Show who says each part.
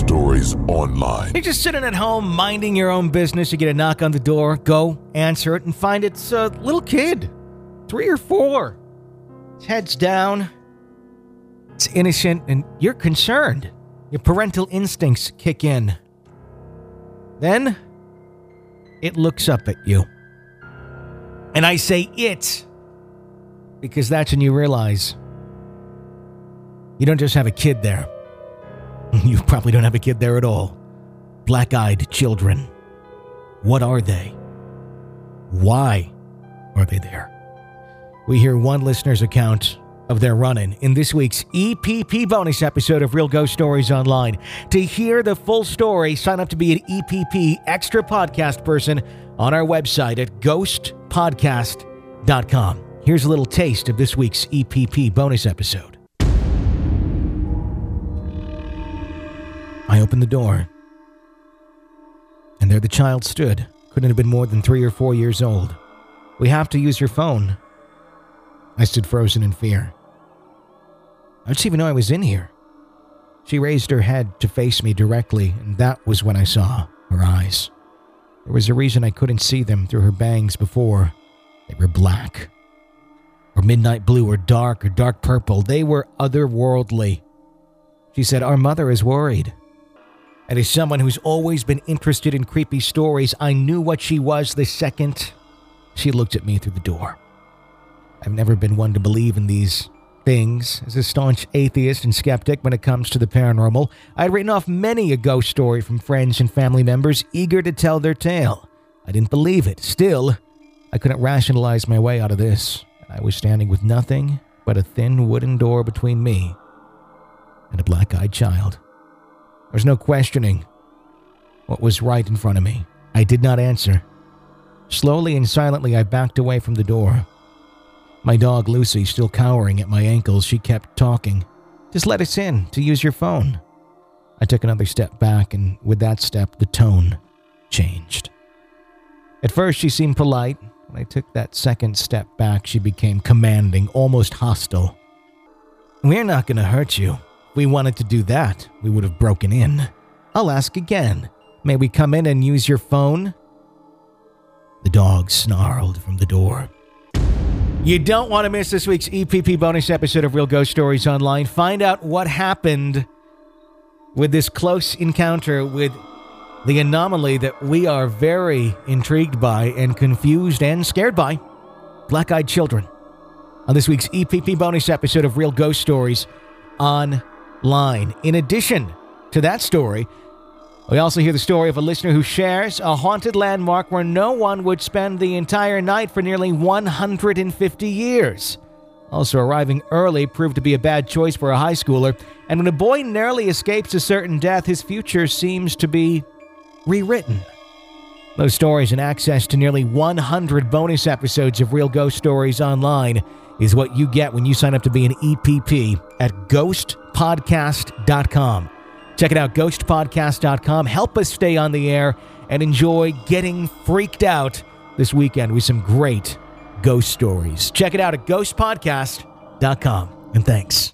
Speaker 1: Stories Online.
Speaker 2: You're just sitting at home, minding your own business. You get a knock on the door, go, answer it, and find it's a little kid, 3 or 4. His head's down. It's innocent, and you're concerned. Your parental instincts kick in. Then, it looks up at you. And I say it, because that's when you realize you don't just have a kid there. You probably don't have a kid there at all. Black-eyed children. What are they? Why are they there? We hear one listener's account of their run-in in this week's EPP bonus episode of Real Ghost Stories Online. To hear the full story, sign up to be an EPP extra podcast person on our website at ghostpodcast.com. Here's a little taste of this week's EPP bonus episode. I opened the door, and there the child stood. Couldn't have been more than 3 or 4 years old. "We have to use your phone." I stood frozen in fear. I didn't even know I was in here. She raised her head to face me directly, and that was when I saw her eyes. There was a reason I couldn't see them through her bangs before. They were black, or midnight blue, or dark purple. They were otherworldly. She said, "Our mother is worried." And as someone who's always been interested in creepy stories, I knew what she was the second she looked at me through the door. I've never been one to believe in these things. As a staunch atheist and skeptic when it comes to the paranormal, I'd written off many a ghost story from friends and family members eager to tell their tale. I didn't believe it. Still, I couldn't rationalize my way out of this. I was standing with nothing but a thin wooden door between me and a black-eyed child. There was no questioning what was right in front of me. I did not answer. Slowly and silently, I backed away from the door. My dog, Lucy, still cowering at my ankles, she kept talking. "Just let us in to use your phone." I took another step back, and with that step, the tone changed. At first, she seemed polite. When I took that second step back, she became commanding, almost hostile. "We're not going to hurt you. If we wanted to do that, we would have broken in. I'll ask again. May we come in and use your phone?" The dog snarled from the door. You don't want to miss this week's EPP bonus episode of Real Ghost Stories Online. Find out what happened with this close encounter with the anomaly that we are very intrigued by and confused and scared by. Black-eyed children. On this week's EPP bonus episode of Real Ghost Stories Online. In addition to that story, we also hear the story of a listener who shares a haunted landmark where no one would spend the entire night for nearly 150 years. Also arriving early proved to be a bad choice for a high schooler, and when a boy narrowly escapes a certain death, his future seems to be rewritten. Those stories and access to nearly 100 bonus episodes of Real Ghost Stories Online is what you get when you sign up to be an EPP at ghostpodcast.com. Check it out, ghostpodcast.com. Help us stay on the air and enjoy getting freaked out this weekend with some great ghost stories. Check it out at ghostpodcast.com. And thanks.